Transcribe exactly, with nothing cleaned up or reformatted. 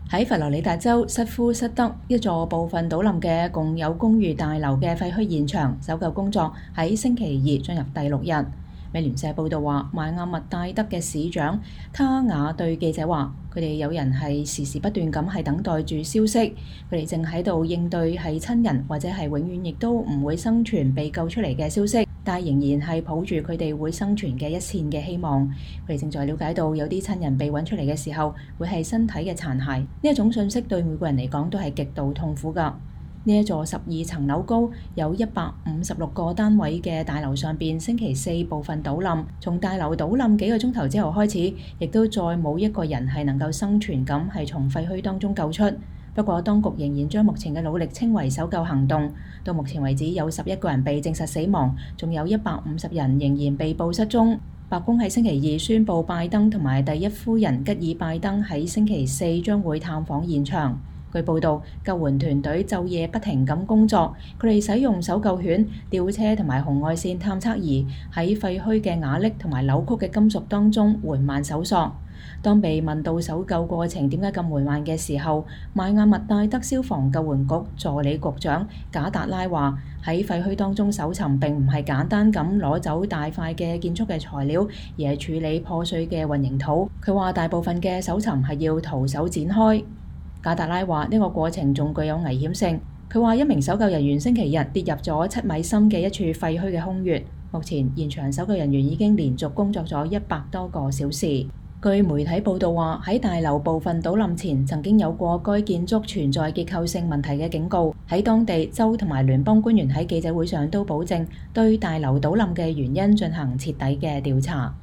喺佛羅里達州瑟夫塞德一座部分倒冧嘅共有公寓大樓嘅廢墟現場，搜救工作喺星期二進入第六日。美聯社報道話，邁阿密戴德嘅市長卡雅對記者話，佢哋有人係時時不斷咁係等待住消息，佢哋正喺度應對係親人或者係永遠亦都唔會生存被救出嚟嘅消息，但仍然係抱住佢哋會生存嘅一線嘅希望。佢哋正在了解到有啲親人被揾出嚟嘅時候，會係身體嘅殘骸。呢一種信息對每個人嚟講都係極度痛苦㗎。呢一座十二層樓高、有一百五十六個單位嘅大樓上邊，星期四部分倒冧。從大樓倒冧幾個鐘頭之後開始，亦都再冇一個人係能夠生存咁係從廢墟當中救出。不過，當局仍然將目前嘅努力稱為搜救行動。到目前為止，有十一個人被證實死亡，仲有一百五十人仍然被捕失蹤。白宮喺星期二宣布，拜登同埋第一夫人吉爾拜登喺星期四將會探訪現場。據報道，救援團隊晝夜不停咁工作，佢哋使用搜救犬、吊車同埋紅外線探測儀喺廢墟嘅瓦礫同埋扭曲嘅金屬當中緩慢搜索。當被問到搜救過程點解咁緩慢嘅時候，邁阿密戴德消防救援局助理局長賈達拉話：喺廢墟當中搜尋並唔係簡單咁攞走大塊嘅建築嘅材料，而係處理破碎嘅混凝土。佢話大部分嘅搜尋係要徒手展開。賈達拉話呢個過程仲具有危險性。佢話一名搜救人員星期日跌入咗七米深嘅一處廢墟嘅空穴。目前現場搜救人員已經連續工作咗一百多個小時。據媒體報道話，喺大樓部分倒冧前曾經有過該建築存在結構性問題嘅警告。喺當地州同埋聯邦官員喺記者會上都保證對大樓倒冧嘅原因進行徹底嘅調查。